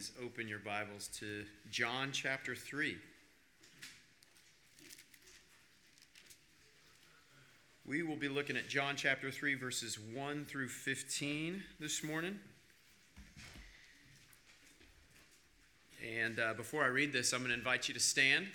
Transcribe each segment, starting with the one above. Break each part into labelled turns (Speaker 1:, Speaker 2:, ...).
Speaker 1: please open your Bibles to John chapter 3. We will be looking at John chapter 3, verses 1 through 15 this morning. And before I read this, I'm going to invite you to stand.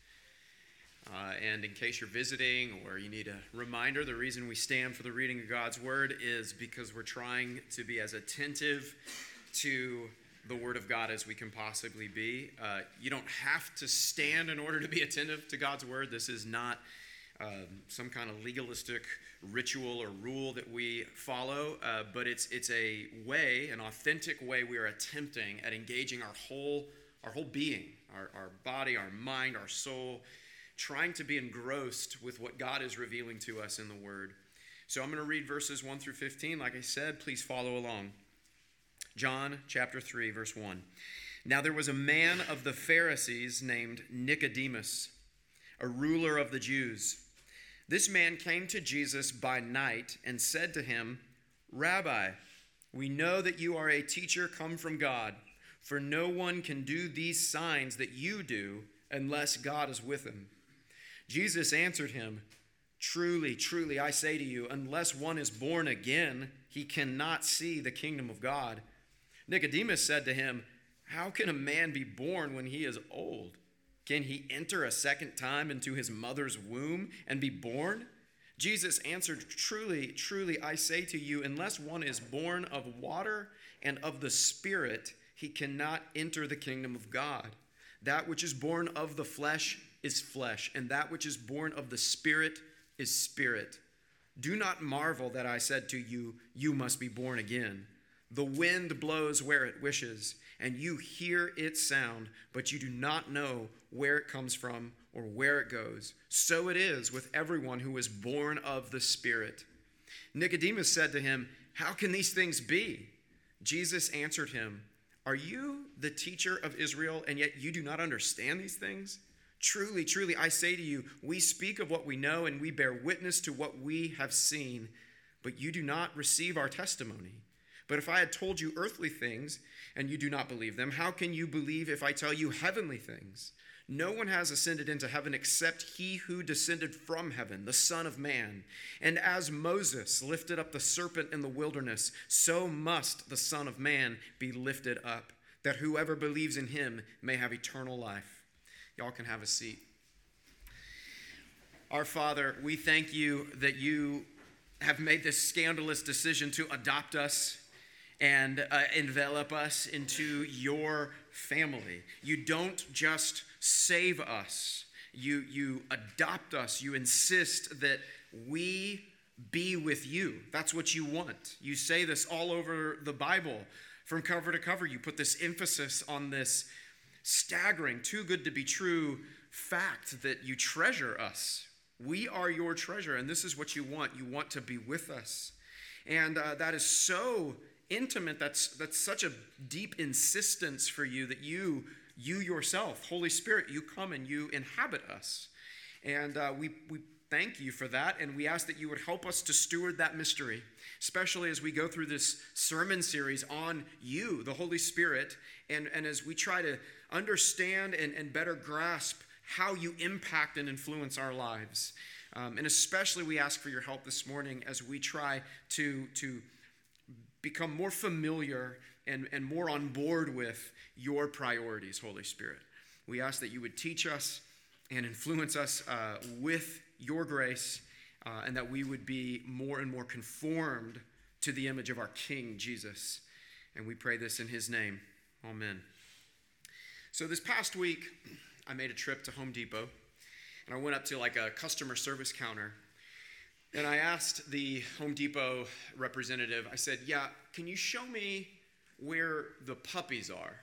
Speaker 1: And in case you're visiting or you need a reminder, the reason we stand for the reading of God's Word is because we're trying to be as attentive to the Word of God as we can possibly be. You don't have to stand in order to be attentive to God's Word. This is not some kind of legalistic ritual or rule that we follow, but it's a way, an authentic way we are attempting at engaging our whole being, our body, our mind, our soul, trying to be engrossed with what God is revealing to us in the Word. So I'm going to read verses 1 through 15. Like I said, please follow along. John chapter 3, verse 1. Now there was a man of the Pharisees named Nicodemus, a ruler of the Jews. This man came to Jesus by night and said to him, "Rabbi, we know that you are a teacher come from God, for no one can do these signs that you do unless God is with him." Jesus answered him, "Truly, truly, I say to you, unless one is born again, he cannot see the kingdom of God." Nicodemus said to him, "How can a man be born when he is old? Can he enter a second time into his mother's womb and be born?" Jesus answered, "Truly, truly, I say to you, unless one is born of water and of the Spirit, he cannot enter the kingdom of God. That which is born of the flesh is flesh, and that which is born of the Spirit is spirit. Do not marvel that I said to you, you must be born again. The wind blows where it wishes, and you hear its sound, but you do not know where it comes from or where it goes. So it is with everyone who is born of the Spirit." Nicodemus said to him, "How can these things be?" Jesus answered him, "Are you the teacher of Israel, and yet you do not understand these things? Truly, truly, I say to you, we speak of what we know, and we bear witness to what we have seen, but you do not receive our testimony. But if I had told you earthly things, and you do not believe them, how can you believe if I tell you heavenly things? No one has ascended into heaven except he who descended from heaven, the Son of Man. And as Moses lifted up the serpent in the wilderness, so must the Son of Man be lifted up, that whoever believes in him may have eternal life." Y'all can have a seat. Our Father, we thank you that you have made this scandalous decision to adopt us and envelop us into your family. You don't just save us. You adopt us. You insist that we be with you. That's what you want. You say this all over the Bible from cover to cover. You put this emphasis on this staggering, too good to be true fact that you treasure us. We are your treasure, and this is what you want. You want to be with us. And that is so intimate. That's such a deep insistence for you that you yourself, Holy Spirit, you come and you inhabit us. And we thank you for that, and we ask that you would help us to steward that mystery, especially as we go through this sermon series on you, the Holy Spirit, and as we try to understand and better grasp how you impact and influence our lives. And especially we ask for your help this morning as we try to become more familiar and more on board with your priorities, Holy Spirit. We ask that you would teach us and influence us with your grace, and that we would be more and more conformed to the image of our King, Jesus. And we pray this in his name. Amen. So this past week, I made a trip to Home Depot, and I went up to like a customer service counter, and I asked the Home Depot representative, I said, "Yeah, can you show me where the puppies are?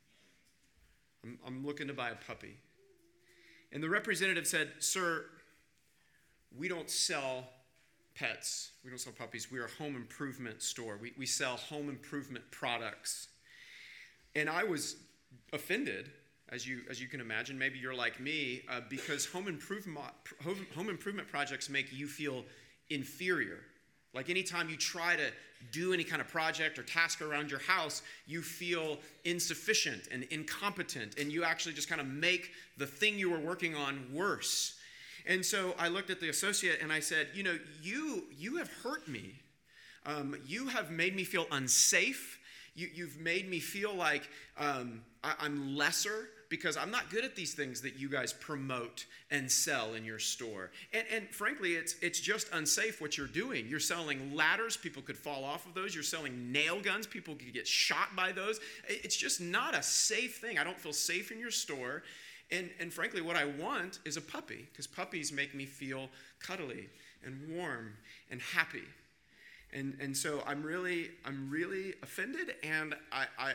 Speaker 1: I'm looking to buy a puppy." And the representative said, "Sir, we don't sell pets. We don't sell puppies. We are a home improvement store. We sell home improvement products." And I was offended, as you can imagine. Maybe you're like me, because home improvement projects make you feel inferior. Like anytime you try to do any kind of project or task around your house, you feel insufficient and incompetent, and you actually just kind of make the thing you were working on worse. And so I looked at the associate and I said, you have hurt me. You have made me feel unsafe. You've made me feel like I'm lesser because I'm not good at these things that you guys promote and sell in your store. And frankly, it's just unsafe what you're doing. You're selling ladders. People could fall off of those. You're selling nail guns. People could get shot by those. It's just not a safe thing. I don't feel safe in your store. And frankly, what I want is a puppy, because puppies make me feel cuddly and warm and happy. And so I'm really offended, and I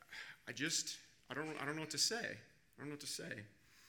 Speaker 1: don't know what to say. I don't know what to say.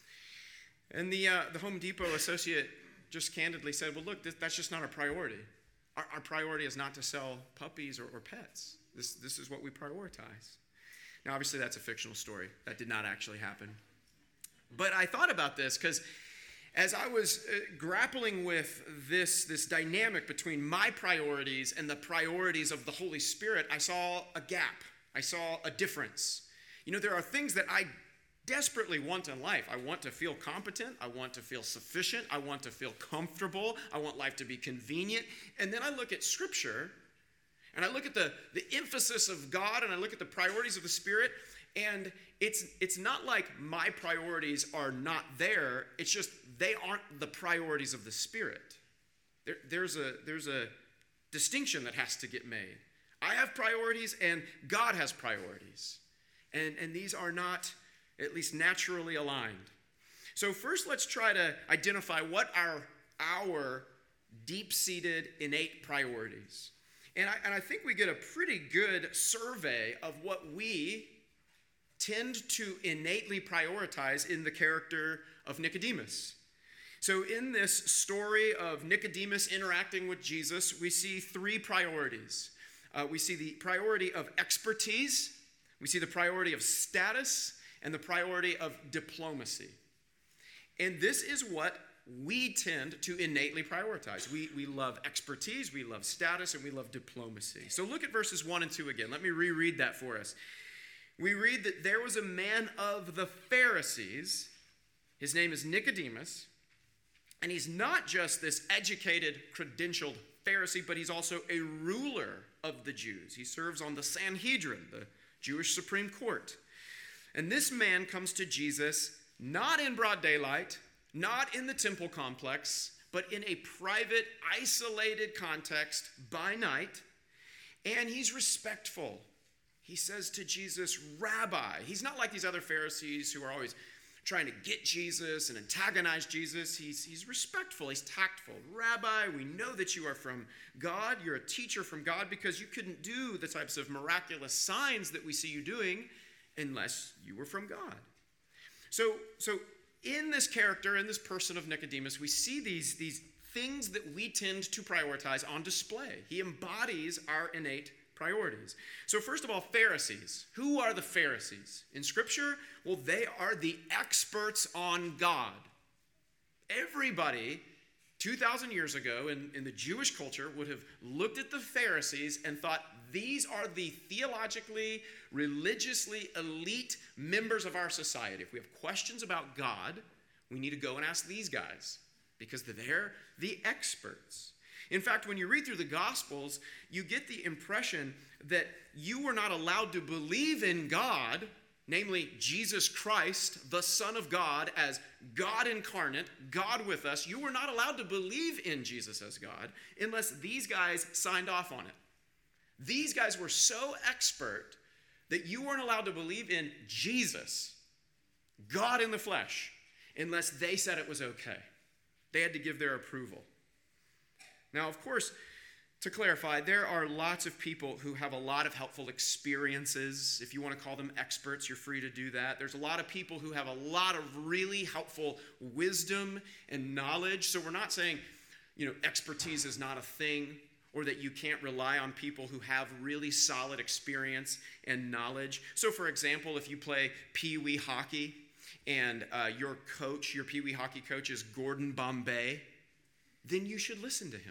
Speaker 1: And the Home Depot associate just candidly said, well, look, that's just not our priority. Our priority is not to sell puppies or pets. This is what we prioritize. Now, obviously, that's a fictional story. That did not actually happen. But I thought about this because as I was grappling with this dynamic between my priorities and the priorities of the Holy Spirit, I saw a gap. I saw a difference. There are things that I desperately want in life. I want to feel competent. I want to feel sufficient. I want to feel comfortable. I want life to be convenient. And then I look at Scripture, and I look at the emphasis of God, and I look at the priorities of the Spirit, and it's not like my priorities are not there. It's just they aren't the priorities of the Spirit. There's a distinction that has to get made. I have priorities, and God has priorities. And these are not, at least naturally, aligned. So first, let's try to identify what are our deep-seated, innate priorities. And I think we get a pretty good survey of what we tend to innately prioritize in the character of Nicodemus. So in this story of Nicodemus interacting with Jesus, we see three priorities. We see the priority of expertise, we see the priority of status, and the priority of diplomacy. And this is what we tend to innately prioritize. We love expertise, we love status, and we love diplomacy. So look at verses 1 and 2 again. Let me reread that for us. We read that there was a man of the Pharisees. His name is Nicodemus. And he's not just this educated, credentialed Pharisee, but he's also a ruler of the Jews. He serves on the Sanhedrin, the Jewish Supreme Court. And this man comes to Jesus not in broad daylight, not in the temple complex, but in a private, isolated context by night. And he's respectful. He says to Jesus, Rabbi. He's not like these other Pharisees who are always trying to get Jesus and antagonize Jesus. He's respectful. He's tactful. Rabbi, we know that you are from God. You're a teacher from God because you couldn't do the types of miraculous signs that we see you doing unless you were from God. So in this character, in this person of Nicodemus, we see these things that we tend to prioritize on display. He embodies our innate priorities. So first of all, Pharisees. Who are the Pharisees? In Scripture, well, they are the experts on God. Everybody 2,000 years ago in the Jewish culture would have looked at the Pharisees and thought, these are the theologically, religiously elite members of our society. If we have questions about God, we need to go and ask these guys because they're the experts. In fact, when you read through the Gospels, you get the impression that you were not allowed to believe in God, namely Jesus Christ, the Son of God, as God incarnate, God with us. You were not allowed to believe in Jesus as God unless these guys signed off on it. These guys were so expert that you weren't allowed to believe in Jesus, God in the flesh, unless they said it was okay. They had to give their approval. Now, of course, to clarify, there are lots of people who have a lot of helpful experiences. If you want to call them experts, you're free to do that. There's a lot of people who have a lot of really helpful wisdom and knowledge. So we're not saying, expertise is not a thing or that you can't rely on people who have really solid experience and knowledge. So, for example, if you play Pee-wee hockey and your Pee-wee hockey coach is Gordon Bombay, then you should listen to him.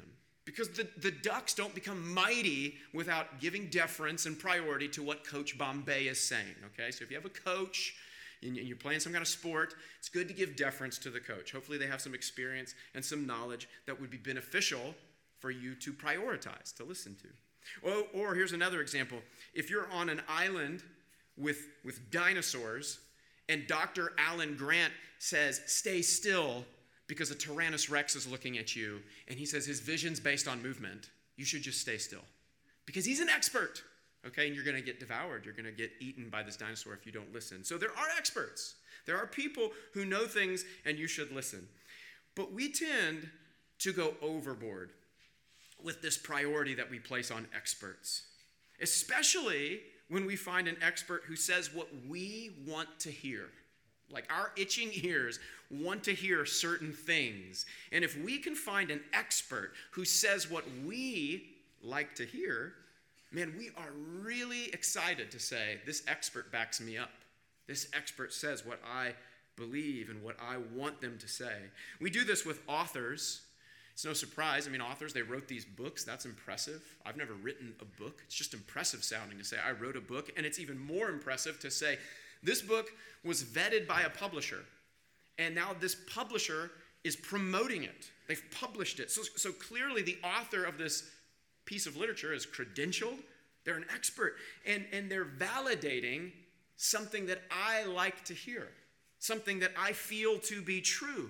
Speaker 1: Because the Ducks don't become mighty without giving deference and priority to what Coach Bombay is saying, okay? So if you have a coach and you're playing some kind of sport, it's good to give deference to the coach. Hopefully they have some experience and some knowledge that would be beneficial for you to prioritize, to listen to. Or here's another example. If you're on an island with dinosaurs and Dr. Alan Grant says, stay still, because a Tyrannosaurus Rex is looking at you, and he says his vision's based on movement, you should just stay still. Because he's an expert, okay? And you're going to get devoured. You're going to get eaten by this dinosaur if you don't listen. So there are experts. There are people who know things, and you should listen. But we tend to go overboard with this priority that we place on experts, especially when we find an expert who says what we want to hear. Like our itching ears want to hear certain things. And if we can find an expert who says what we like to hear, man, we are really excited to say, this expert backs me up. This expert says what I believe and what I want them to say. We do this with authors. It's no surprise. I mean, authors, they wrote these books. That's impressive. I've never written a book. It's just impressive sounding to say I wrote a book. And it's even more impressive to say, this book was vetted by a publisher, and now this publisher is promoting it. They've published it. So clearly the author of this piece of literature is credentialed. They're an expert, and they're validating something that I like to hear, something that I feel to be true.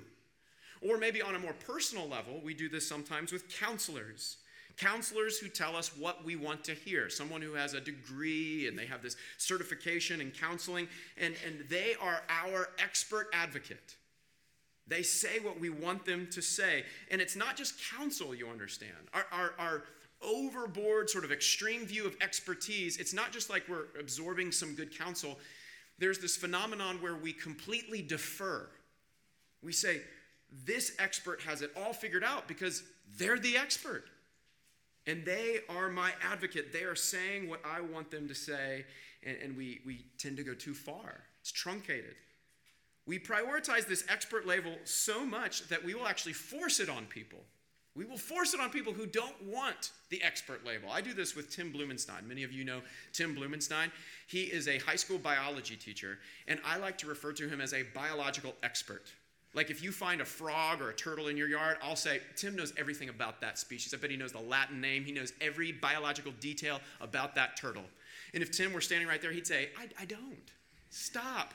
Speaker 1: Or maybe on a more personal level, we do this sometimes with counselors. Counselors who tell us what we want to hear. Someone who has a degree and they have this certification in counseling, and they are our expert advocate. They say what we want them to say. And it's not just counsel, you understand. Our overboard sort of extreme view of expertise, it's not just like we're absorbing some good counsel. There's this phenomenon where we completely defer. We say, this expert has it all figured out because they're the expert. And they are my advocate. They are saying what I want them to say, and we tend to go too far. It's truncated. We prioritize this expert label so much that we will actually force it on people. We will force it on people who don't want the expert label. I do this with Tim Blumenstein. Many of you know Tim Blumenstein. He is a high school biology teacher, and I like to refer to him as a biological expert. Like if you find a frog or a turtle in your yard, I'll say, Tim knows everything about that species. I bet he knows the Latin name. He knows every biological detail about that turtle. And if Tim were standing right there, he'd say, I don't. Stop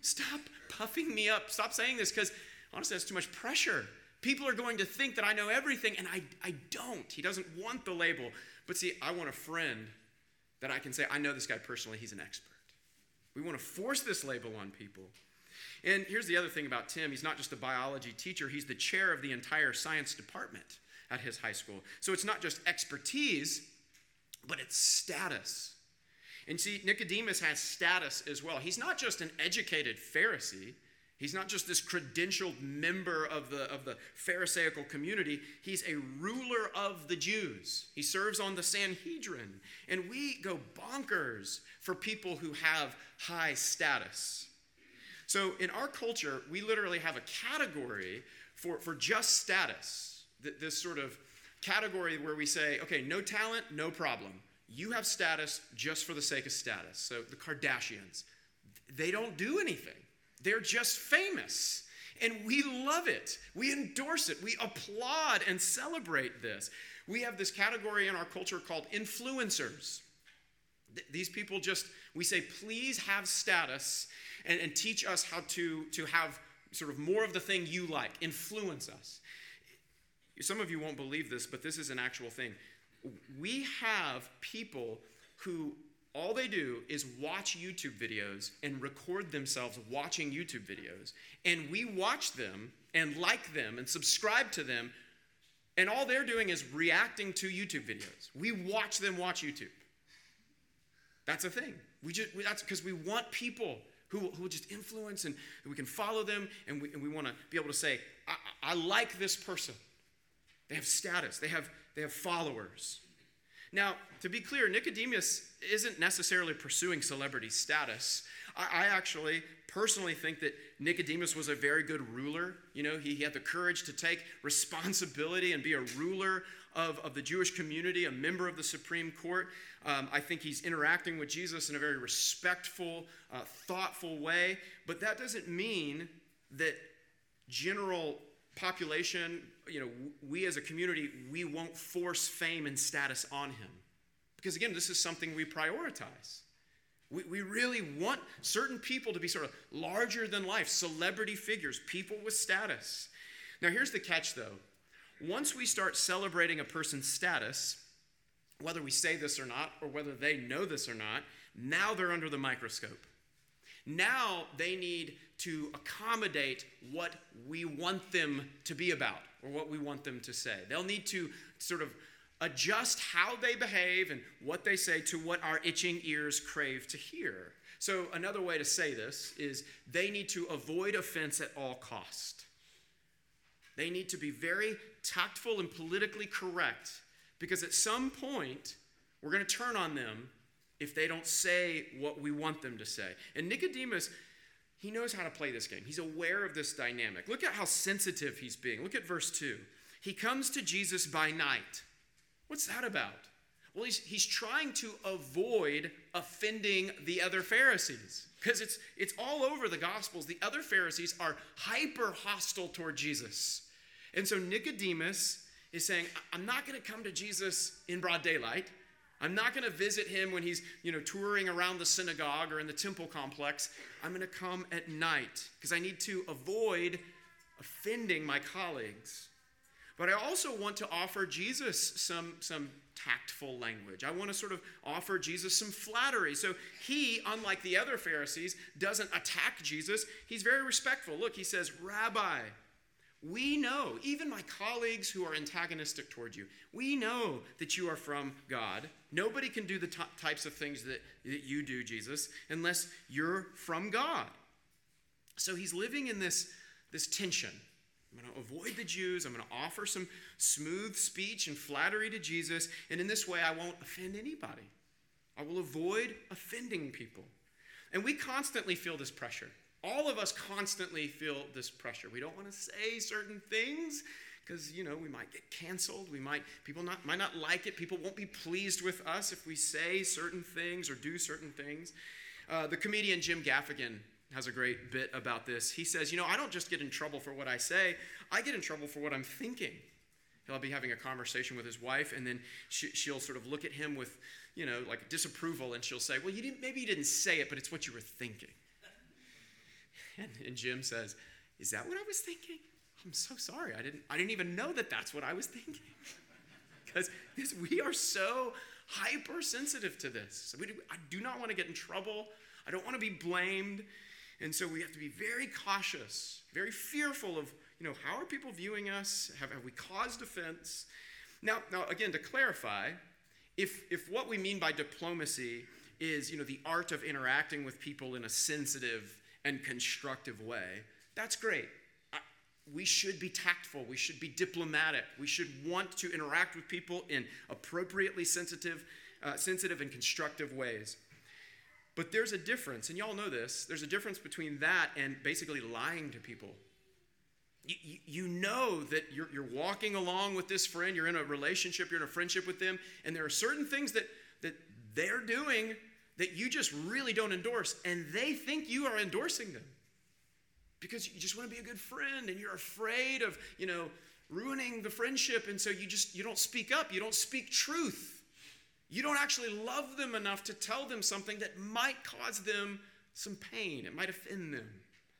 Speaker 1: puffing me up. Stop saying this, because honestly, that's too much pressure. People are going to think that I know everything, and I don't. He doesn't want the label. But see, I want a friend that I can say, I know this guy personally. He's an expert. We want to force this label on people. And here's the other thing about Tim. He's not just a biology teacher. He's the chair of the entire science department at his high school. So it's not just expertise, but it's status. And see, Nicodemus has status as well. He's not just an educated Pharisee. He's not just this credentialed member of the Pharisaical community. He's a ruler of the Jews. He serves on the Sanhedrin. And we go bonkers for people who have high status. So in our culture, we literally have a category for just status. This sort of category where we say, okay, no talent, no problem. You have status just for the sake of status. So the Kardashians, they don't do anything. They're just famous. And we love it. We endorse it. We applaud and celebrate this. We have this category in our culture called influencers. These people we say, please have status and teach us how to have sort of more of the thing you like. Influence us. Some of you won't believe this, but this is an actual thing. We have people who all they do is watch YouTube videos and record themselves watching YouTube videos. And we watch them and like them and subscribe to them. And all they're doing is reacting to YouTube videos. We watch them watch YouTube. That's a thing. That's because we want people who will just influence, and we can follow them, and we want to be able to say, I like this person. They have status. They have followers. Now, to be clear, Nicodemus isn't necessarily pursuing celebrity status. I actually personally think that Nicodemus was a very good ruler. He had the courage to take responsibility and be a ruler of the Jewish community, a member of the Supreme Court. I think he's interacting with Jesus in a very respectful, thoughtful way. But that doesn't mean that general population, we as a community, we won't force fame and status on him. Because again, this is something we prioritize. We really want certain people to be sort of larger than life, celebrity figures, people with status. Now here's the catch though. Once we start celebrating a person's status, whether we say this or not, or whether they know this or not, now they're under the microscope. Now they need to accommodate what we want them to be about, or what we want them to say. They'll need to sort of adjust how they behave and what they say to what our itching ears crave to hear. So another way to say this is they need to avoid offense at all cost. They need to be very tactful and politically correct, because at some point we're going to turn on them if they don't say what we want them to say. And Nicodemus, he knows how to play this game. He's aware of this dynamic. Look at how sensitive he's being. Look at verse 2. He comes to Jesus by night. What's that about? Well, he's trying to avoid offending the other Pharisees, because it's all over the Gospels. The other Pharisees are hyper hostile toward Jesus. And so Nicodemus is saying, I'm not going to come to Jesus in broad daylight. I'm not going to visit him when he's, touring around the synagogue or in the temple complex. I'm going to come at night because I need to avoid offending my colleagues. But I also want to offer Jesus some tactful language. I want to sort of offer Jesus some flattery. So he, unlike the other Pharisees, doesn't attack Jesus. He's very respectful. Look, he says, Rabbi, we know, even my colleagues who are antagonistic toward you, we know that you are from God. Nobody can do the types of things that you do, Jesus, unless you're from God. So he's living in this tension. I'm going to avoid the Jews. I'm going to offer some smooth speech and flattery to Jesus. And in this way, I won't offend anybody. I will avoid offending people. And we constantly feel this pressure. All of us constantly feel this pressure. We don't want to say certain things because, we might get canceled. People might not like it. People won't be pleased with us if we say certain things or do certain things. The comedian Jim Gaffigan has a great bit about this. He says, I don't just get in trouble for what I say. I get in trouble for what I'm thinking. He'll be having a conversation with his wife, and then she'll sort of look at him with, like disapproval, and she'll say, well, maybe you didn't say it, but it's what you were thinking. And Jim says, is that what I was thinking? I'm so sorry. I didn't even know that that's what I was thinking. Because we are so hypersensitive to this. I do not want to get in trouble. I don't want to be blamed. And so we have to be very cautious, very fearful of, how are people viewing us? Have we caused offense? Now, again, to clarify, if what we mean by diplomacy is, the art of interacting with people in a sensitive and constructive way, that's great. We should be tactful. We should be diplomatic. We should want to interact with people in appropriately sensitive and constructive ways. But there's a difference, and y'all know this. There's a difference between that and basically lying to people. You know that you're walking along with this friend. You're in a relationship. You're in a friendship with them. And there are certain things that they're doing that you just really don't endorse. And they think you are endorsing them. Because you just want to be a good friend. And you're afraid of, ruining the friendship. And so you don't speak up. You don't speak truth. You don't actually love them enough to tell them something that might cause them some pain. It might offend them.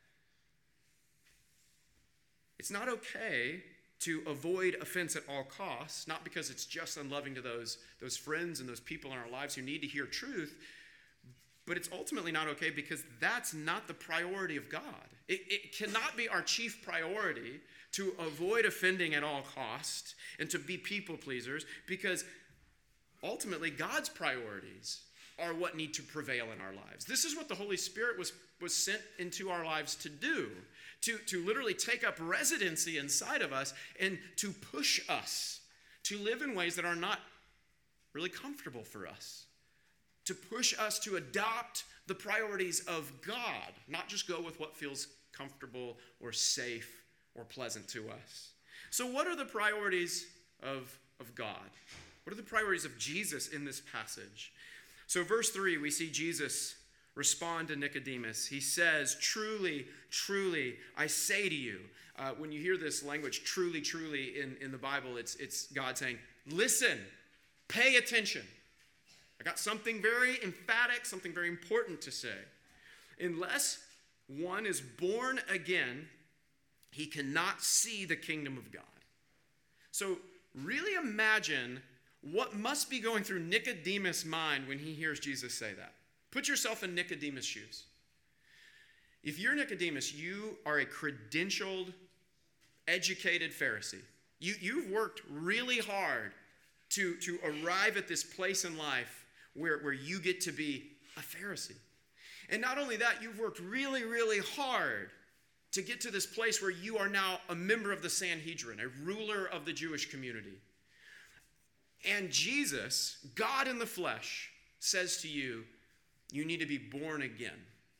Speaker 1: It's not okay to avoid offense at all costs, not because it's just unloving to those friends and those people in our lives who need to hear truth, but it's ultimately not okay because that's not the priority of God. It cannot be our chief priority to avoid offending at all costs and to be people pleasers, because ultimately God's priorities are what need to prevail in our lives. This is what the Holy Spirit was sent into our lives to do, to literally take up residency inside of us and to push us to live in ways that are not really comfortable for us, to push us to adopt the priorities of God, not just go with what feels comfortable or safe or pleasant to us. So what are the priorities of God? What are the priorities of Jesus in this passage? So verse 3, we see Jesus respond to Nicodemus. He says, truly, truly, I say to you. When you hear this language, truly, truly, in the Bible, it's God saying, listen, pay attention. I got something very emphatic, something very important to say. Unless one is born again, he cannot see the kingdom of God. So really imagine what must be going through Nicodemus' mind when he hears Jesus say that. Put yourself in Nicodemus' shoes. If you're Nicodemus, you are a credentialed, educated Pharisee. You've worked really hard to arrive at this place in life where you get to be a Pharisee. And not only that, you've worked really, really hard to get to this place where you are now a member of the Sanhedrin, a ruler of the Jewish community. And Jesus, God in the flesh, says to you, you need to be born again.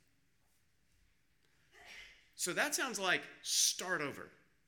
Speaker 1: So that sounds like start over.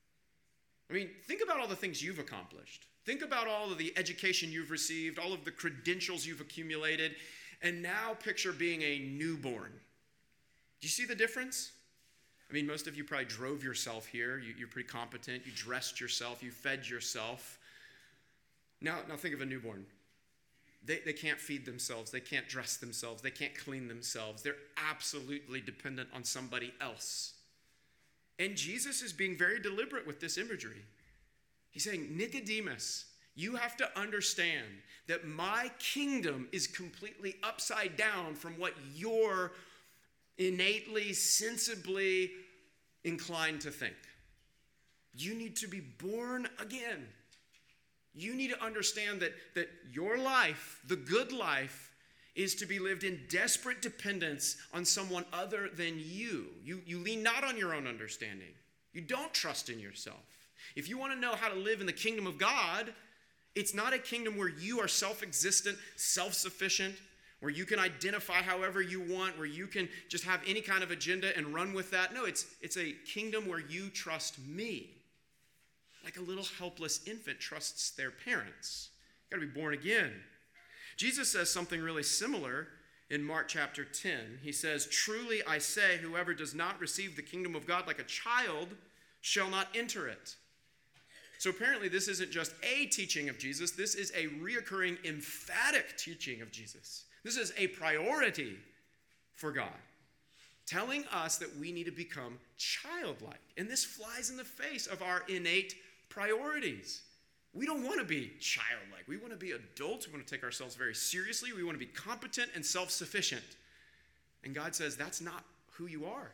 Speaker 1: I mean, think about all the things you've accomplished. Think about all of the education you've received, all of the credentials you've accumulated, and now picture being a newborn. Do you see the difference? I mean, most of you probably drove yourself here. You're pretty competent. You dressed yourself. You fed yourself. Now think of a newborn. They can't feed themselves. They can't dress themselves. They can't clean themselves. They're absolutely dependent on somebody else. And Jesus is being very deliberate with this imagery. He's saying, Nicodemus, you have to understand that my kingdom is completely upside down from what you're innately, sensibly inclined to think. You need to be born again. You need to understand that your life, the good life, is to be lived in desperate dependence on someone other than you. You lean not on your own understanding. You don't trust in yourself. If you want to know how to live in the kingdom of God, it's not a kingdom where you are self-existent, self-sufficient, where you can identify however you want, where you can just have any kind of agenda and run with that. No, it's a kingdom where you trust me. Like a little helpless infant trusts their parents. You've got to be born again. Jesus says something really similar in Mark chapter 10. He says, truly I say, whoever does not receive the kingdom of God like a child shall not enter it. So apparently this isn't just a teaching of Jesus. This is a reoccurring, emphatic teaching of Jesus. This is a priority for God, telling us that we need to become childlike. And this flies in the face of our innate priorities. We don't want to be childlike. We want to be adults. We want to take ourselves very seriously. We want to be competent and self-sufficient. And God says that's not who you are.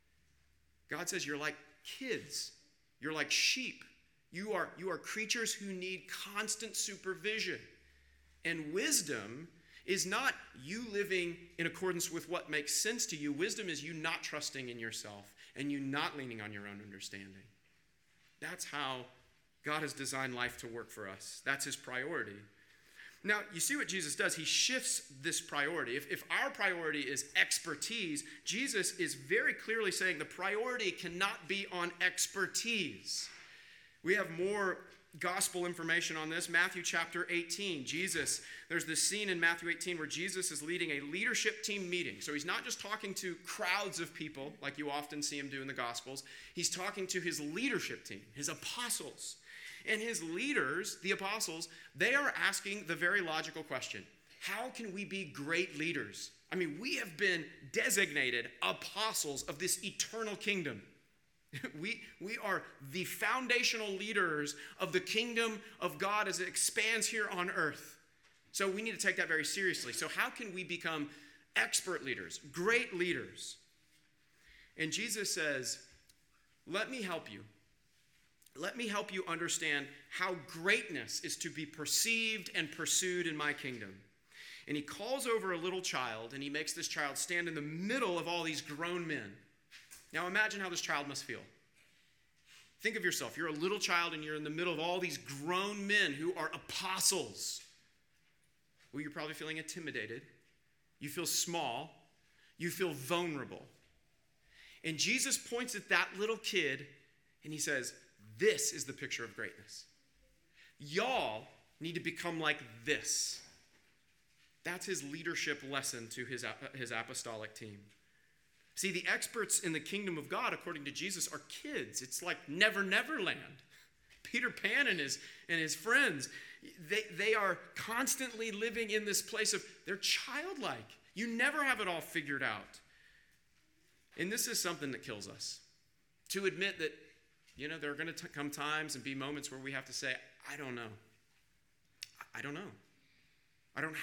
Speaker 1: God says you're like kids. You're like sheep. You are creatures who need constant supervision. And wisdom is not you living in accordance with what makes sense to you. Wisdom is you not trusting in yourself and you not leaning on your own understanding. That's how God has designed life to work for us. That's his priority. Now, you see what Jesus does. He shifts this priority. If our priority is expertise, Jesus is very clearly saying the priority cannot be on expertise. We have more gospel information on this. Matthew chapter 18. There's this scene in Matthew 18 where Jesus is leading a leadership team meeting. So he's not just talking to crowds of people like you often see him do in the Gospels. He's talking to his leadership team, his apostles. And his leaders, the apostles, they are asking the very logical question, how can we be great leaders? I mean, we have been designated apostles of this eternal kingdom. We are the foundational leaders of the kingdom of God as it expands here on earth. So we need to take that very seriously. So how can we become expert leaders, great leaders? And Jesus says, let me help you. Let me help you understand how greatness is to be perceived and pursued in my kingdom. And he calls over a little child, and he makes this child stand in the middle of all these grown men. Now imagine how this child must feel. Think of yourself. You're a little child, and you're in the middle of all these grown men who are apostles. Well, you're probably feeling intimidated. You feel small. You feel vulnerable. And Jesus points at that little kid and he says, this is the picture of greatness. Y'all need to become like this. That's his leadership lesson to his apostolic team. See, the experts in the kingdom of God, according to Jesus, are kids. It's like Never Land. Peter Pan and his friends, they are constantly living in this place of they're childlike. You never have it all figured out. And this is something that kills us. To admit that, there are going to come times and be moments where we have to say, I don't know. I don't know. I don't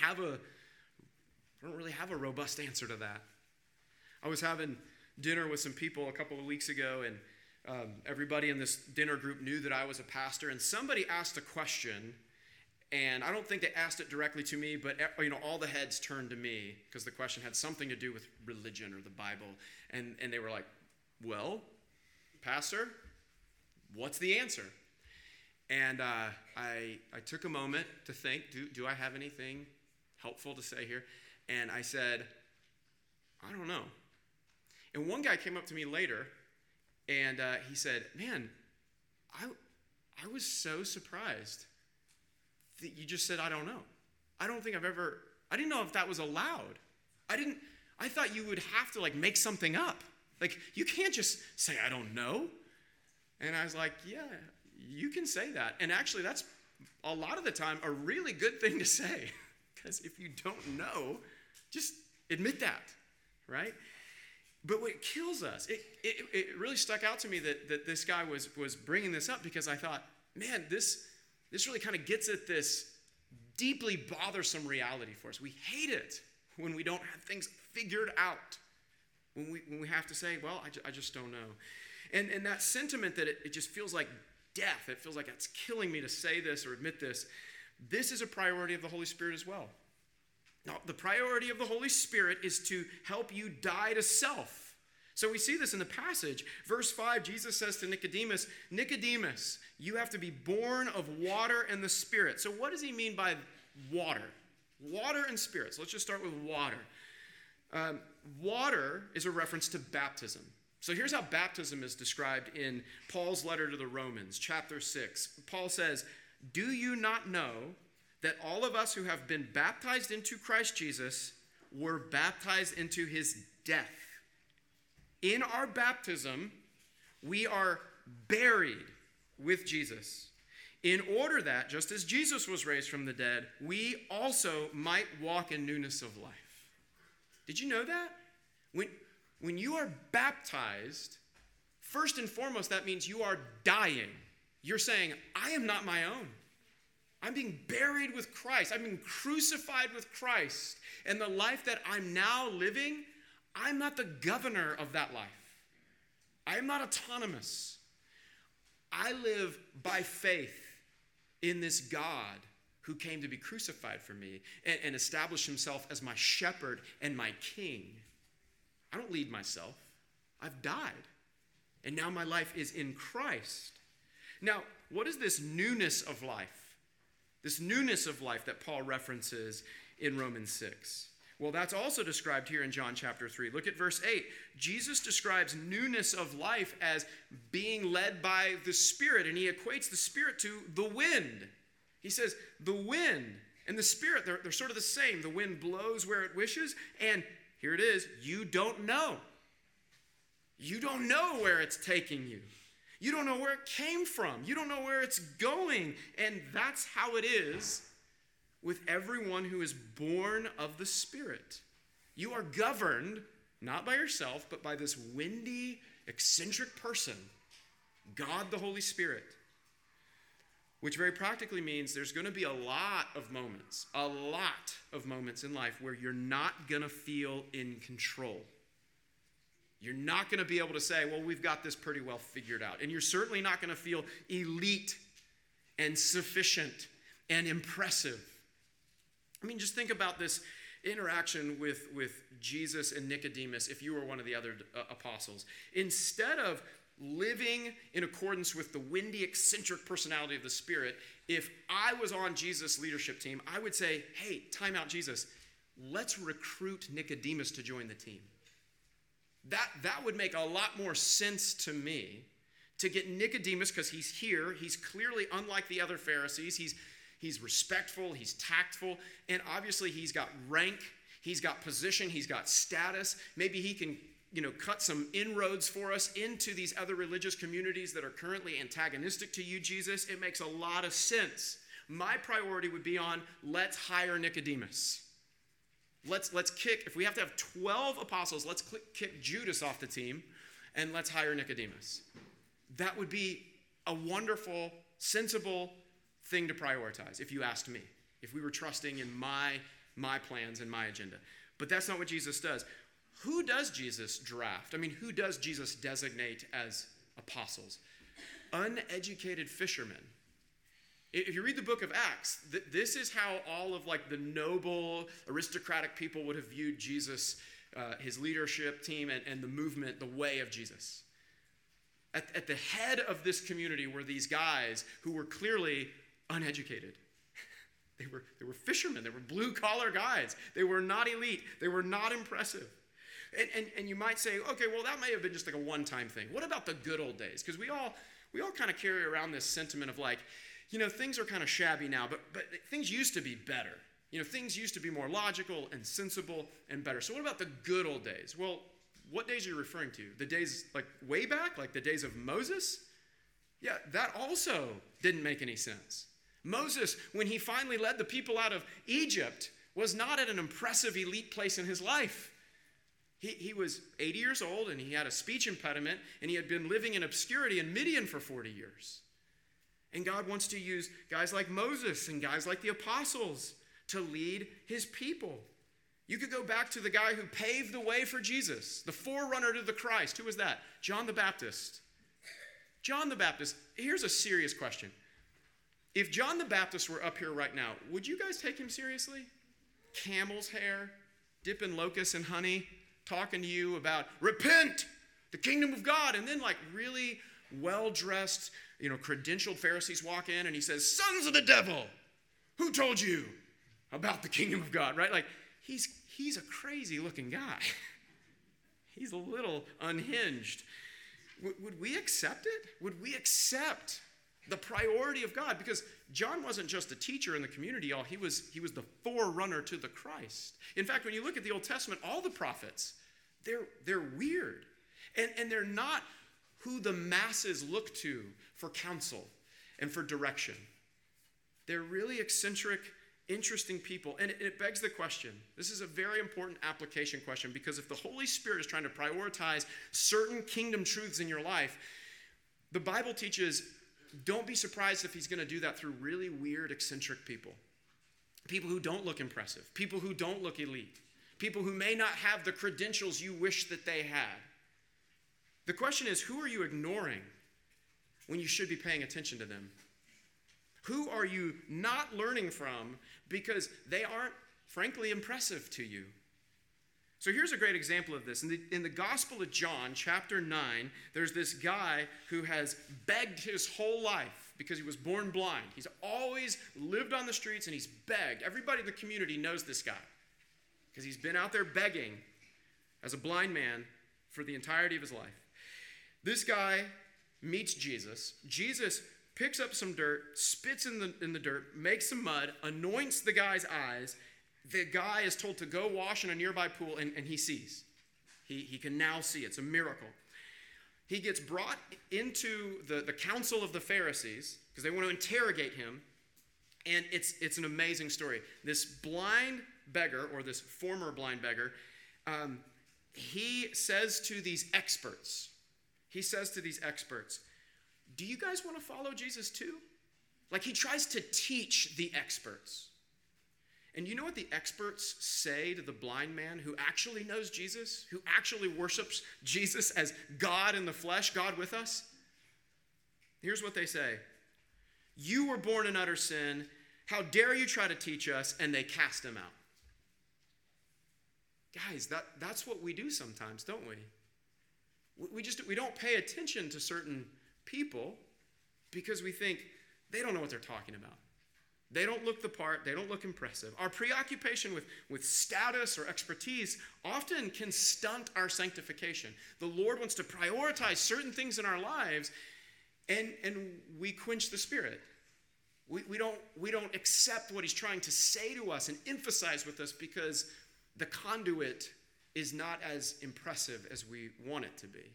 Speaker 1: really have a robust answer to that. I was having dinner with some people a couple of weeks ago, and everybody in this dinner group knew that I was a pastor, and somebody asked a question, and I don't think they asked it directly to me, but all the heads turned to me because the question had something to do with religion or the Bible, and they were like, well, Pastor, what's the answer? And I took a moment to think, do I have anything helpful to say here? And I said, I don't know. And one guy came up to me later, and he said, man, I was so surprised that you just said, I don't know. I didn't know if that was allowed. I thought you would have to make something up. You can't just say, I don't know. And I was like, yeah, you can say that. And actually, that's a lot of the time a really good thing to say. Because if you don't know, just admit that, right? But what kills us, it really stuck out to me that this guy was bringing this up because I thought, man, this really kind of gets at this deeply bothersome reality for us. We hate it when we don't have things figured out, when we have to say, well, I just don't know. And that sentiment that it just feels like death, it feels like it's killing me to say this or admit this, this is a priority of the Holy Spirit as well. Now, the priority of the Holy Spirit is to help you die to self. So we see this in the passage. Verse 5, Jesus says to Nicodemus, Nicodemus, you have to be born of water and the Spirit. So what does he mean by water? Water and Spirit. So let's just start with water. Water is a reference to baptism. So here's how baptism is described in Paul's letter to the Romans, chapter 6. Paul says, do you not know that all of us who have been baptized into Christ Jesus were baptized into his death? In our baptism, we are buried with Jesus, in order that, just as Jesus was raised from the dead, we also might walk in newness of life. Did you know that? When you are baptized, first and foremost, that means you are dying. You're saying, I am not my own. I'm being buried with Christ. I'm being crucified with Christ. And the life that I'm now living, I'm not the governor of that life. I am not autonomous. I live by faith in this God who came to be crucified for me and establish himself as my shepherd and my king. I don't lead myself. I've died. And now my life is in Christ. Now, what is this newness of life? This newness of life that Paul references in Romans 6. Well, that's also described here in John chapter 3. Look at verse 8. Jesus describes newness of life as being led by the Spirit, and he equates the Spirit to the wind. He says the wind and the Spirit, they're sort of the same. The wind blows where it wishes, and here it is, you don't know. You don't know where it's taking you. You don't know where it came from. You don't know where it's going. And that's how it is with everyone who is born of the Spirit. You are governed, not by yourself, but by this windy, eccentric person, God the Holy Spirit. Which very practically means there's going to be a lot of moments in life where you're not going to feel in control. You're not going to be able to say, well, we've got this pretty well figured out. And you're certainly not going to feel elite and sufficient and impressive. I mean, just think about this interaction with Jesus and Nicodemus if you were one of the other apostles. Instead of living in accordance with the windy, eccentric personality of the Spirit, if I was on Jesus' leadership team, I would say, hey, time out, Jesus. Let's recruit Nicodemus to join the team. That would make a lot more sense to me to get Nicodemus, because he's here. He's clearly unlike the other Pharisees. He's respectful, he's tactful, and obviously he's got rank, he's got position, he's got status. Maybe he can, cut some inroads for us into these other religious communities that are currently antagonistic to you, Jesus. It makes a lot of sense. My priority would be on, let's hire Nicodemus. Let's kick, if we have to have 12 apostles, let's kick Judas off the team, and let's hire Nicodemus. That would be a wonderful, sensible thing to prioritize, if you asked me, if we were trusting in my plans and my agenda. But that's not what Jesus does. Who does Jesus draft? I mean, who does Jesus designate as apostles? Uneducated fishermen. If you read the book of Acts, this is how all of the noble, aristocratic people would have viewed Jesus, his leadership team, and the movement, the way of Jesus. At the head of this community were these guys who were clearly uneducated. They were fishermen. They were blue-collar guys. They were not elite. They were not impressive. And you might say, okay, well, that may have been just a one-time thing. What about the good old days? Because we all kind of carry around this sentiment of things are kind of shabby now, but things used to be better. Things used to be more logical and sensible and better. So what about the good old days? Well, what days are you referring to? The days way back, like the days of Moses? Yeah, that also didn't make any sense. Moses, when he finally led the people out of Egypt, was not at an impressive elite place in his life. He was 80 years old, and he had a speech impediment, and he had been living in obscurity in Midian for 40 years. And God wants to use guys like Moses and guys like the apostles to lead his people. You could go back to the guy who paved the way for Jesus, the forerunner to the Christ. Who was that? John the Baptist. John the Baptist. Here's a serious question. If John the Baptist were up here right now, would you guys take him seriously? Camel's hair, dipping locusts in honey, talking to you about repent, the kingdom of God, and then really well-dressed, credentialed Pharisees walk in and he says, sons of the devil, who told you about the kingdom of God, right? He's a crazy looking guy. He's a little unhinged. Would we accept it? Would we accept the priority of God? Because John wasn't just a teacher in the community, y'all. He was the forerunner to the Christ. In fact, when you look at the Old Testament, all the prophets, they're weird. And they're not who the masses look to for counsel and for direction. They're really eccentric, interesting people. And it begs the question. This is a very important application question, because if the Holy Spirit is trying to prioritize certain kingdom truths in your life, the Bible teaches, don't be surprised if he's going to do that through really weird, eccentric people. People who don't look impressive. People who don't look elite. People who may not have the credentials you wish that they had. The question is, who are you ignoring when you should be paying attention to them? Who are you not learning from because they aren't, frankly, impressive to you? So here's a great example of this. In the Gospel of John, chapter 9, there's this guy who has begged his whole life because he was born blind. He's always lived on the streets and he's begged. Everybody in the community knows this guy because he's been out there begging as a blind man for the entirety of his life. This guy meets Jesus. Jesus picks up some dirt, spits in the dirt, makes some mud, anoints the guy's eyes. The guy is told to go wash in a nearby pool, and he sees. He can now see. It's a miracle. He gets brought into the council of the Pharisees because they want to interrogate him, and it's an amazing story. This blind beggar, or this former blind beggar, he says to these experts, do you guys want to follow Jesus too? He tries to teach the experts. And you know what the experts say to the blind man who actually knows Jesus, who actually worships Jesus as God in the flesh, God with us? Here's what they say. You were born in utter sin. How dare you try to teach us? And they cast him out. Guys, that's what we do sometimes, don't we? We don't pay attention to certain people because we think they don't know what they're talking about. They don't look the part. They don't look impressive. Our preoccupation with status or expertise often can stunt our sanctification. The Lord wants to prioritize certain things in our lives, and we quench the Spirit. We don't accept what he's trying to say to us and emphasize with us because the conduit is not as impressive as we want it to be.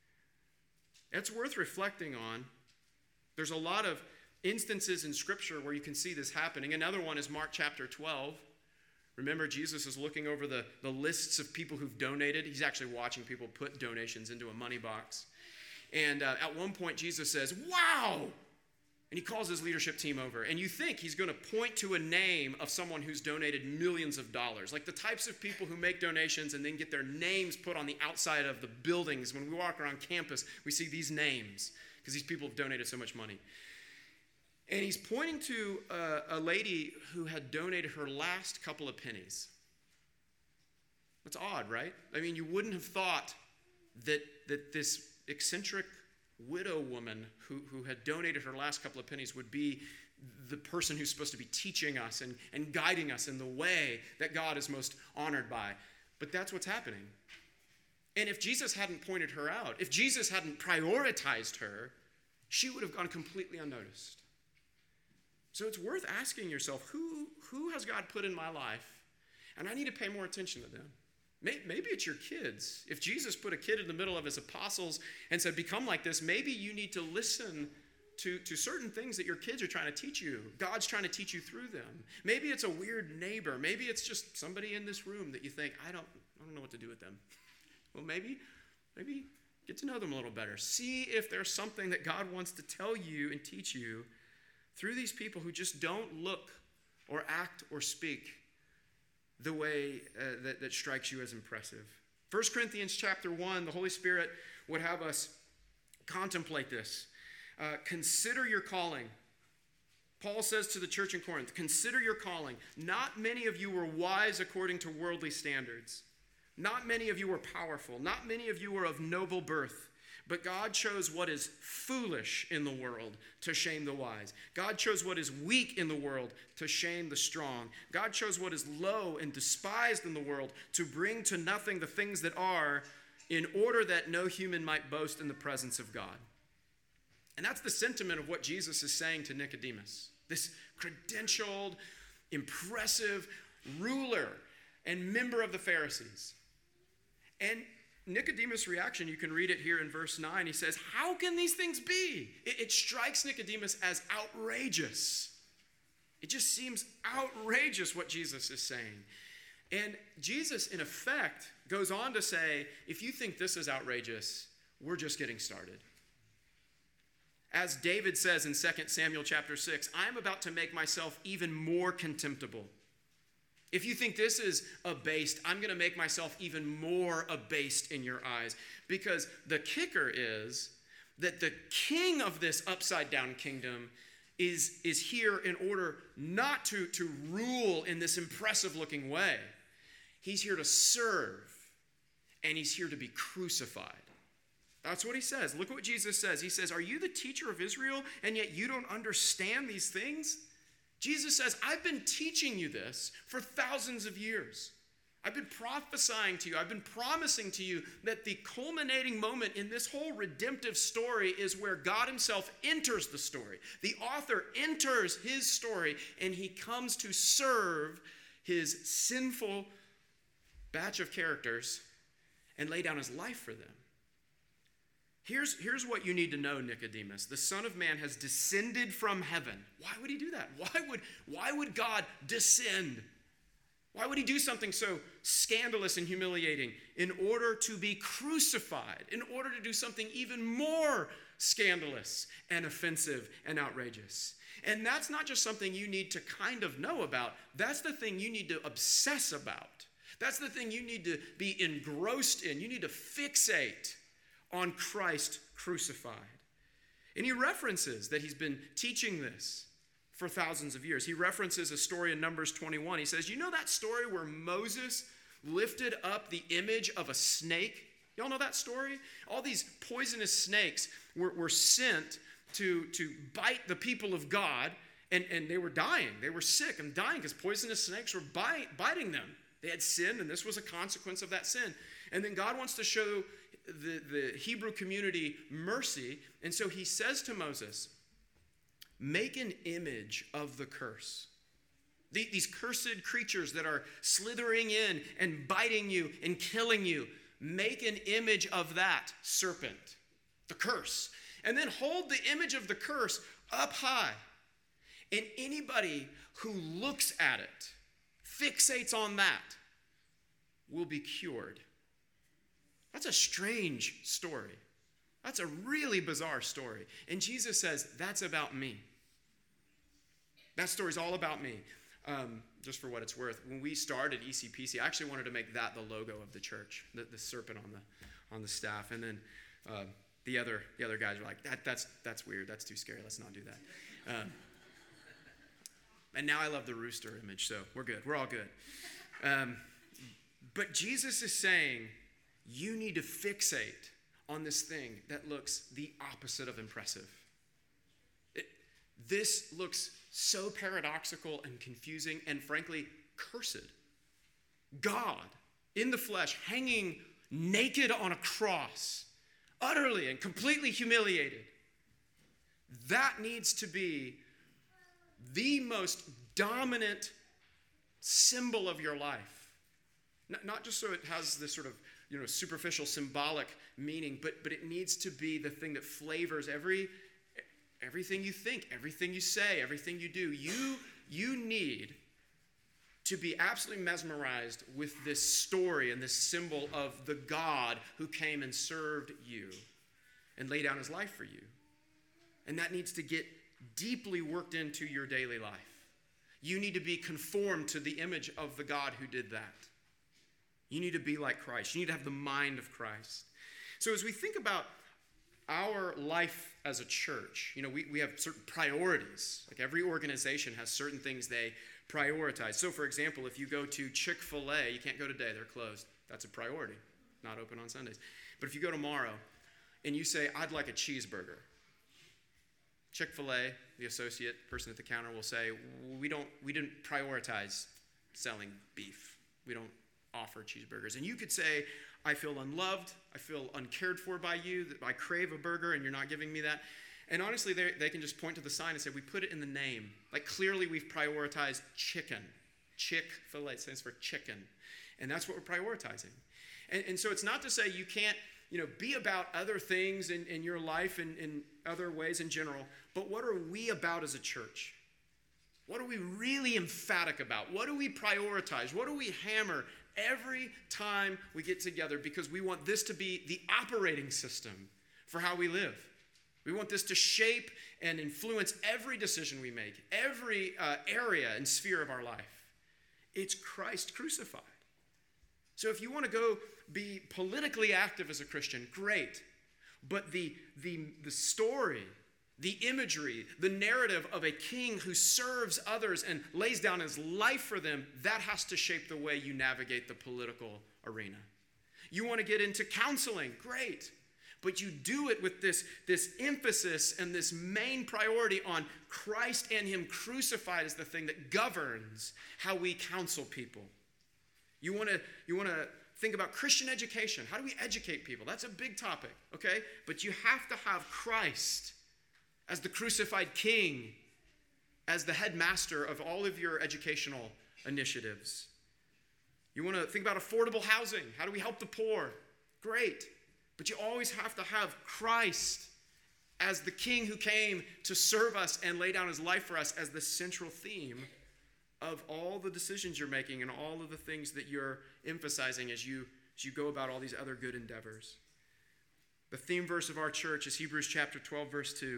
Speaker 1: It's worth reflecting on. There's a lot of instances in Scripture where you can see this happening. Another one is Mark chapter 12. Remember, Jesus is looking over the lists of people who've donated. He's actually watching people put donations into a money box. And at one point, Jesus says, "Wow!" And he calls his leadership team over. And you think he's going to point to a name of someone who's donated millions of dollars. Like the types of people who make donations and then get their names put on the outside of the buildings. When we walk around campus, we see these names because these people have donated so much money. And he's pointing to a lady who had donated her last couple of pennies. That's odd, right? I mean, you wouldn't have thought that this eccentric widow woman who had donated her last couple of pennies would be the person who's supposed to be teaching us and guiding us in the way that God is most honored by. But that's what's happening. And if Jesus hadn't pointed her out, if Jesus hadn't prioritized her, she would have gone completely unnoticed. So it's worth asking yourself, who has God put in my life? And I need to pay more attention to them. Maybe it's your kids. If Jesus put a kid in the middle of his apostles and said, become like this, maybe you need to listen to certain things that your kids are trying to teach you. God's trying to teach you through them. Maybe it's a weird neighbor. Maybe it's just somebody in this room that you think, I don't know what to do with them. Well, maybe get to know them a little better. See if there's something that God wants to tell you and teach you through these people who just don't look or act or speak the way that strikes you as impressive. 1 Corinthians chapter 1, the Holy Spirit would have us contemplate this. Consider your calling. Paul says to the church in Corinth, consider your calling. Not many of you were wise according to worldly standards. Not many of you were powerful. Not many of you were of noble birth. But God chose what is foolish in the world to shame the wise. God chose what is weak in the world to shame the strong. God chose what is low and despised in the world to bring to nothing the things that are, in order that no human might boast in the presence of God. And that's the sentiment of what Jesus is saying to Nicodemus. This credentialed, impressive ruler and member of the Pharisees. And Nicodemus' reaction, you can read it here in verse 9. He says, how can these things be? It strikes Nicodemus as outrageous. It just seems outrageous what Jesus is saying. And Jesus, in effect, goes on to say, if you think this is outrageous, we're just getting started. As David says in 2 Samuel chapter 6, I am about to make myself even more contemptible. If you think this is abased, I'm going to make myself even more abased in your eyes. Because the kicker is that the king of this upside down kingdom is here in order not to rule in this impressive looking way. He's here to serve, and he's here to be crucified. That's what he says. Look what Jesus says. He says, are you the teacher of Israel, and yet you don't understand these things? Jesus says, I've been teaching you this for thousands of years. I've been prophesying to you. I've been promising to you that the culminating moment in this whole redemptive story is where God himself enters the story. The author enters his story, and he comes to serve his sinful batch of characters and lay down his life for them. Here's what you need to know, Nicodemus. The Son of Man has descended from heaven. Why would he do that? Why would God descend? Why would he do something so scandalous and humiliating? In order to be crucified, in order to do something even more scandalous and offensive and outrageous. And that's not just something you need to kind of know about. That's the thing you need to obsess about. That's the thing you need to be engrossed in. You need to fixate on Christ crucified. And he references that he's been teaching this for thousands of years. He references a story in Numbers 21. He says, you know that story where Moses lifted up the image of a snake? Y'all know that story? All these poisonous snakes were sent to bite the people of God, And they were dying. They were sick and dying because poisonous snakes were biting them. They had sinned, and this was a consequence of that sin. And then God wants to show the Hebrew community mercy. And so he says to Moses, make an image of the curse. These cursed creatures that are slithering in and biting you and killing you. Make an image of that serpent, the curse. And then hold the image of the curse up high. And anybody who looks at it, fixates on that, will be cured. That's a strange story. That's a really bizarre story. And Jesus says, that's about me. That story's all about me. Just for what it's worth, when we started ECPC, I actually wanted to make that the logo of the church, the serpent on the staff. And then the other guys were like, that's weird. That's too scary. Let's not do that. And now I love the rooster image, so we're good. We're all good. But Jesus is saying, you need to fixate on this thing that looks the opposite of impressive. This looks so paradoxical and confusing and frankly cursed. God in the flesh hanging naked on a cross, utterly and completely humiliated. That needs to be the most dominant symbol of your life. Not just so it has this sort of superficial symbolic meaning, but it needs to be the thing that flavors everything you think, everything you say, everything you do. You need to be absolutely mesmerized with this story and this symbol of the God who came and served you and laid down his life for you. And that needs to get deeply worked into your daily life. You need to be conformed to the image of the God who did that. You need to be like Christ. You need to have the mind of Christ. So as we think about our life as a church, we have certain priorities. Like every organization has certain things they prioritize. So for example, if you go to Chick-fil-A, you can't go today, they're closed. That's a priority, not open on Sundays. But if you go tomorrow and you say, I'd like a cheeseburger, Chick-fil-A, the associate person at the counter will say, we didn't prioritize selling beef. We don't offer cheeseburgers. And you could say, I feel unloved, I feel uncared for by you, that I crave a burger and you're not giving me that. And honestly, they can just point to the sign and say, we put it in the name. Like clearly we've prioritized chicken. Chick-fil-A stands for chicken. And that's what we're prioritizing. And so it's not to say you can't be about other things in your life and in other ways in general, but what are we about as a church? What are we really emphatic about? What do we prioritize? What do we hammer every time we get together? Because we want this to be the operating system for how we live. We want this to shape and influence every decision we make, every area and sphere of our life. It's Christ crucified. So if you want to go be politically active as a Christian, great. But the story, the imagery, the narrative of a king who serves others and lays down his life for them, that has to shape the way you navigate the political arena. You want to get into counseling, great. But you do it with this emphasis and this main priority on Christ and him crucified as the thing that governs how we counsel people. You want to think about Christian education. How do we educate people? That's a big topic, okay? But you have to have Christ as the crucified king, as the headmaster of all of your educational initiatives. You want to think about affordable housing. How do we help the poor? Great. But you always have to have Christ as the king who came to serve us and lay down his life for us as the central theme of all the decisions you're making and all of the things that you're emphasizing as you go about all these other good endeavors. The theme verse of our church is Hebrews chapter 12, verse 2.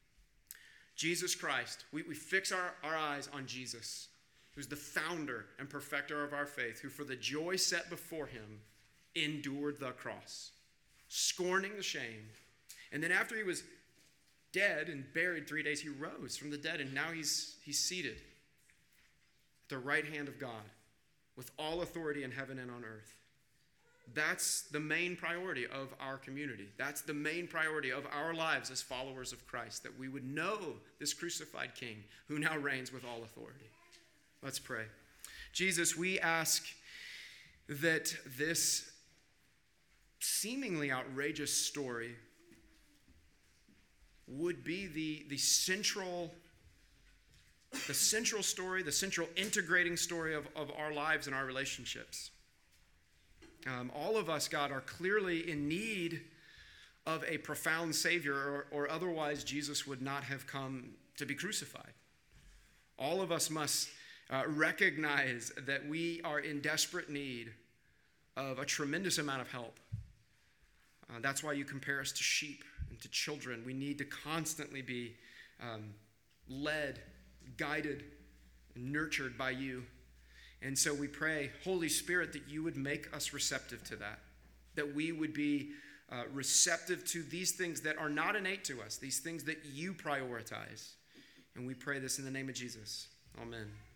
Speaker 1: Jesus Christ. We fix our eyes on Jesus, who's the founder and perfecter of our faith, who for the joy set before him endured the cross, scorning the shame. And then after he was dead and buried 3 days, he rose from the dead, and now he's seated at the right hand of God with all authority in heaven and on earth. That's the main priority of our community. That's the main priority of our lives as followers of Christ, that we would know this crucified King who now reigns with all authority. Let's pray. Jesus, we ask that this seemingly outrageous story would be the central story, the central integrating story of our lives and our relationships. All of us, God, are clearly in need of a profound Savior, or otherwise Jesus would not have come to be crucified. All of us must recognize that we are in desperate need of a tremendous amount of help. That's why you compare us to sheep and to children. We need to constantly be led, guided, and nurtured by you. And so we pray, Holy Spirit, that you would make us receptive to that we would be receptive to these things that are not innate to us, these things that you prioritize. And we pray this in the name of Jesus. Amen.